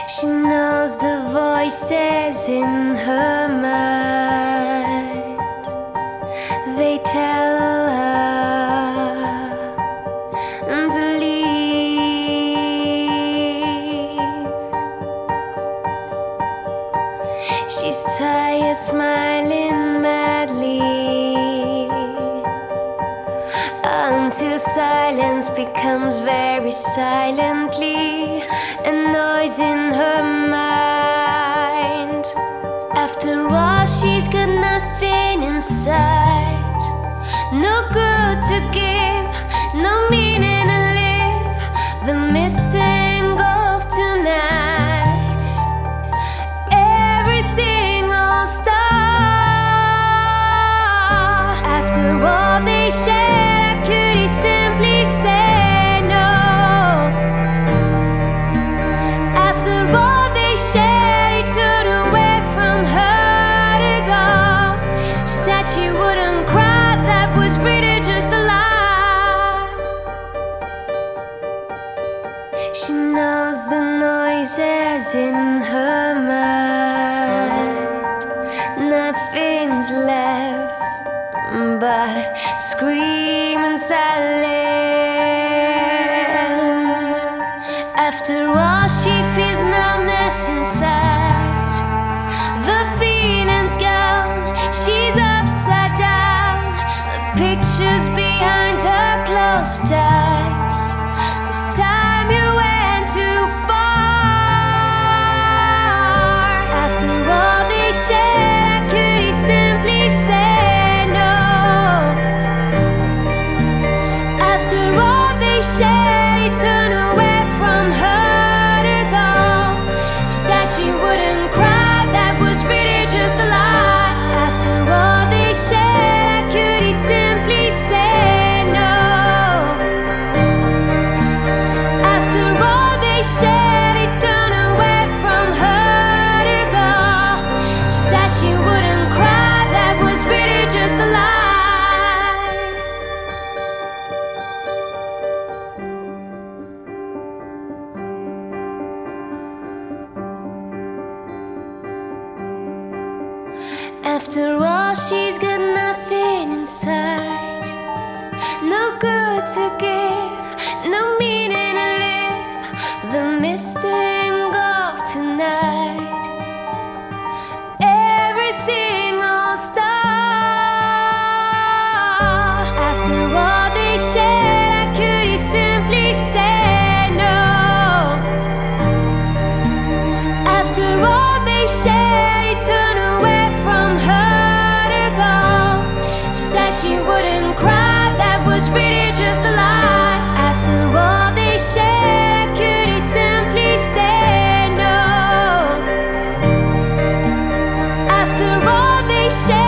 She knows the voices in her mind. They tell her to leave. She's tired, smiling madly, until silence becomes very silently a noise in her mind. After all, she's got nothing inside, no good to give, no meaning to live. The mist engulfed tonight, every single star. After all they shared, could he simply say no? After all they shared, he turned away from her to go. She said she wouldn't cry, that was really just a lie. She knows the noises in her mind. Nothing's left but screaming silence. After all, she feels numbness inside. The feeling's gone, she's upside down. The pictures behind her closed eyes. This time you went too far. After all they shared, could he simply say no? After all they shared, he turned away from her to go. She said she wouldn't cry, that was really just a lie. After all they shared, could he simply say no? After all they shared, he turned away from her to go. She said she wouldn't cry, that was really just a lie. After all, she's got nothing inside, no good to give, no meaning to live. The mist engulfed tonight, every single star. After all they shared, could he simply say no? After all they shared, he turned away from her to go. She said she wouldn't cry, that was really just a lie. After all they shared, could he simply say no? After all they shared.